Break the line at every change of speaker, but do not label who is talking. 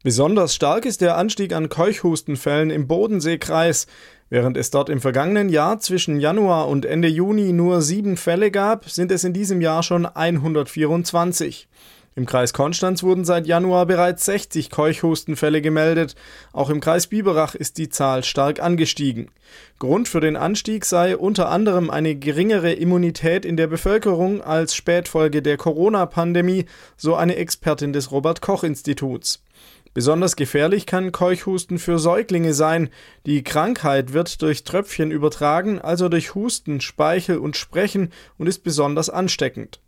Besonders stark ist der Anstieg an Keuchhustenfällen im Bodenseekreis. Während es dort im vergangenen Jahr zwischen Januar und Ende Juni nur 7 Fälle gab, sind es in diesem Jahr schon 124. Im Kreis Konstanz wurden seit Januar bereits 60 Keuchhustenfälle gemeldet. Auch im Kreis Biberach ist die Zahl stark angestiegen. Grund für den Anstieg sei unter anderem eine geringere Immunität in der Bevölkerung als Spätfolge der Corona-Pandemie, so eine Expertin des Robert-Koch-Instituts. Besonders gefährlich kann Keuchhusten für Säuglinge sein. Die Krankheit wird durch Tröpfchen übertragen, also durch Husten, Speichel und Sprechen, und ist besonders ansteckend.